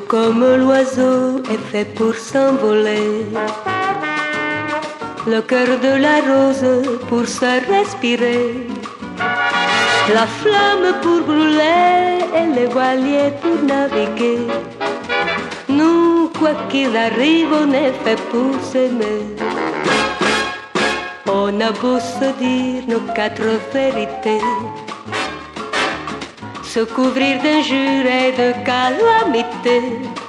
comme l'oiseau est fait pour s'envoler, le cœur de la rose pour se respirer, la flamme pour brûler et les voiliers pour naviguer. Nous, quoi qu'il arrive, on est fait pour s'aimer. On a beau se dire nos quatre vérités, se couvrir d'injures et de calamités,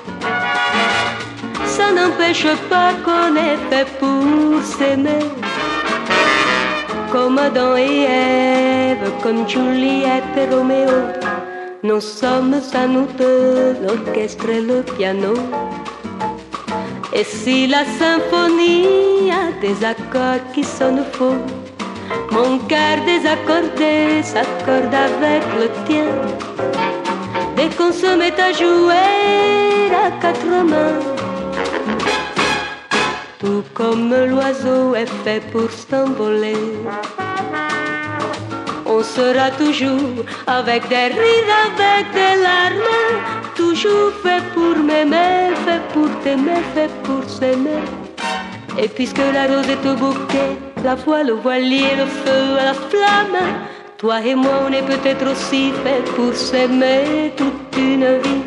ça n'empêche pas qu'on est fait pour s'aimer. Comme Adam et Ève, comme Juliette et Roméo, nous sommes à nous deux, l'orchestre et le piano. Et si la symphonie a des accords qui sonnent faux, mon cœur désaccordé s'accorde avec le tien. Dès qu'on se met à jouer à quatre mains, tout comme l'oiseau est fait pour s'envoler, on sera toujours avec des rires, avec des larmes, toujours fait pour m'aimer, fait pour t'aimer, fait pour s'aimer. Et puisque la rose est au bouquet, la voile, le voilier, le feu à la flamme, toi et moi on est peut-être aussi fait pour s'aimer toute une vie.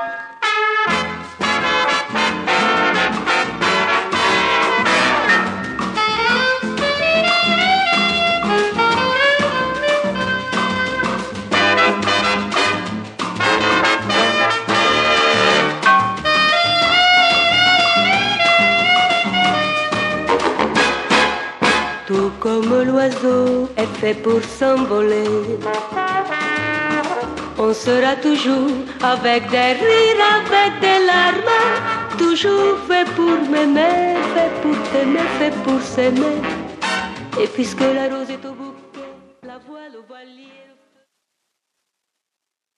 Tout comme l'oiseau est fait pour s'envoler, on sera toujours avec des rires, avec des larmes, toujours fait pour m'aimer, fait pour t'aimer, fait pour s'aimer. Et puisque la rose est au bouquet, la voile au voilier.